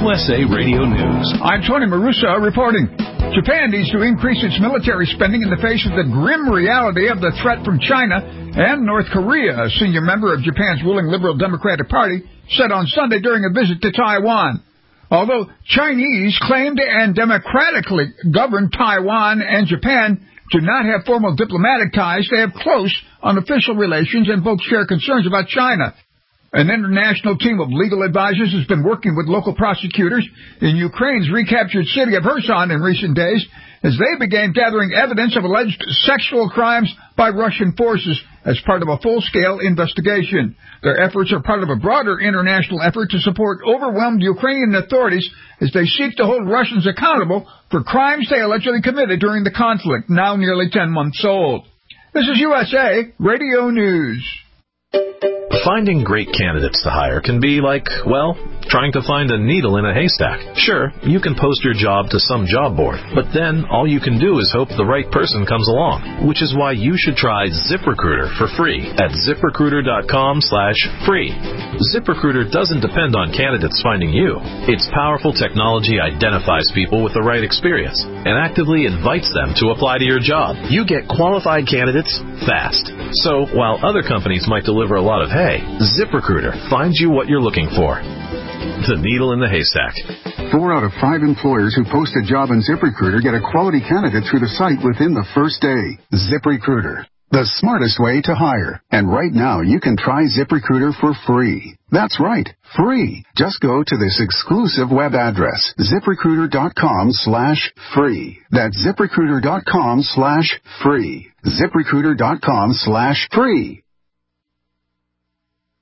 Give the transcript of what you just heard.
USA Radio News. I'm Tony Marusa reporting. Japan needs to increase its military spending in the face of the grim reality of the threat from China and North Korea. A senior member of Japan's ruling Liberal Democratic Party said on Sunday during a visit to Taiwan. Although Chinese claimed and democratically govern Taiwan and Japan do not have formal diplomatic ties, they have close unofficial relations and both share concerns about China. An international team of legal advisors has been working with local prosecutors in Ukraine's recaptured city of Kherson in recent days as they began gathering evidence of alleged sexual crimes by Russian forces as part of a full-scale investigation. Their efforts are part of a broader international effort to support overwhelmed Ukrainian authorities as they seek to hold Russians accountable for crimes they allegedly committed during the conflict, now nearly 10 months old. This is USA Radio News. Finding great candidates to hire can be like, well, trying to find a needle in a haystack. Sure, you can post your job to some job board, but then all you can do is hope the right person comes along, which is why you should try ZipRecruiter for free at ZipRecruiter.com/free. ZipRecruiter doesn't depend on candidates finding you. Its powerful technology identifies people with the right experience and actively invites them to apply to your job. You get qualified candidates fast. So while other companies might deliver a lot of hay, ZipRecruiter finds you what you're looking for. The needle in the haystack. 4 out of 5 employers who post a job on ZipRecruiter get a quality candidate through the site within the first day. ZipRecruiter, the smartest way to hire. And right now, you can try ZipRecruiter for free. That's right, free. Just go to this exclusive web address, ZipRecruiter.com/free. That's ZipRecruiter.com/free. ZipRecruiter.com/free.